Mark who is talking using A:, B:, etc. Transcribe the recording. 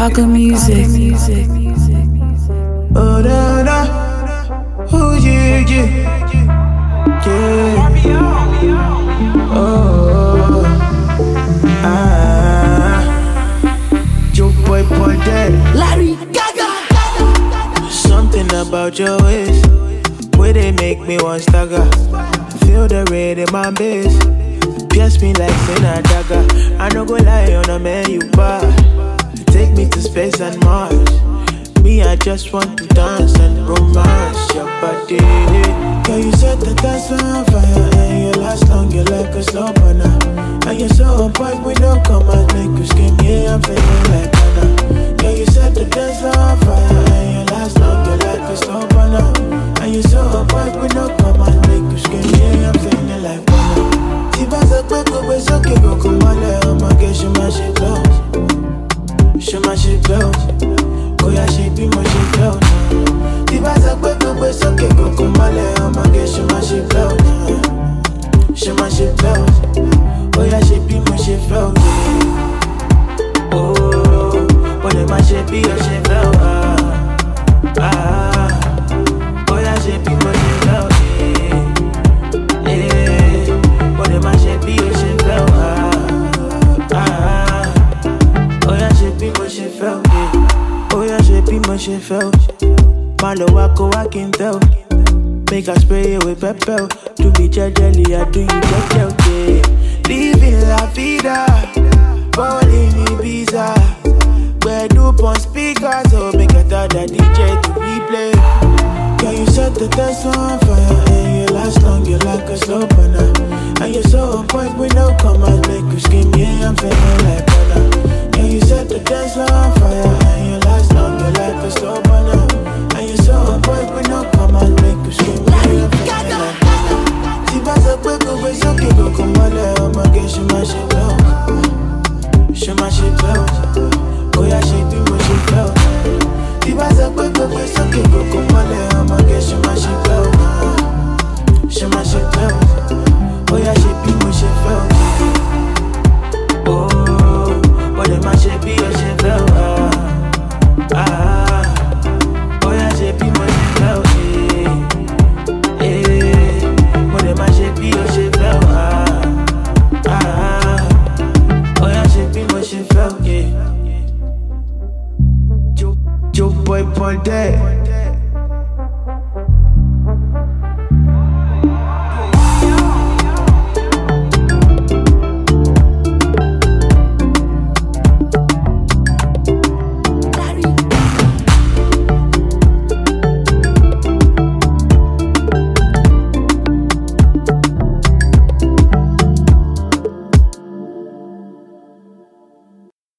A: Aga music.
B: Oh, da, da. Oh, yeah, yeah. Yeah. Oh, Joe boy, boy, dead.
A: Larry Gaga.
B: Something about your ways, where they make me want stagger. Feel the red in my base, pierce me like sin a dagger. I no go lie on a man you bar. Take me to space and Mars. Me, I just want to dance and romance your body. Girl, you set the dance on fire, and you last long, you like a slow burner. And you're so on point with no commas, make you scream, yeah, I'm feeling like Anna. Girl, you set the dance on fire, and you last long, you like a slow burner. And you're so on point with no commas, make you scream, yeah, I'm feeling like Anna. Si vas a cueco, pues ok, go como Leo, ma que she my shit close. She my shit close. Oh yeah, she be my shit close. Si vas a cueco, pues ok, go como Leo, ma que she my shit close. She my shit close. Oh yeah, she be my shit close. Oh, when my shit be your shit close. Oh yeah, she be my shit close. My shit be your shit felt. Oh yeah, shit be my shit felt. Oh yeah, shit be my shit felt. Malo wako I can tell. Make us spray it with pepper. To be jelly, I do you yeah. Living la vida, falling in Ibiza. Where do pon speakers, so make a thought that DJ to replay. Girl, you set the dance on fire, and you last long, you like a slow burner. And you're so on point with no commas, make you scream, yeah, I'm feeling like Anna. Girl, you set the dance on fire, and you last long, you like a slow burner. And you're so on point with no commas, make you scream, yeah, I'm feeling like Anna. Si vas a cueco, pues ok, go como Leo, ma que she my shit close. She my shit close. Oh yeah, she be my shit close. Si vas a cueco, pues ok, go como Leo, ma que she my shit close. She my shit close. Oh yeah, she be my shit close. Oh, but then my shit be your shit close. Oh yeah, she be my shit close. But then my shit be your shit close. Oh yeah, she be my shit close. Joe boy, boy, dead.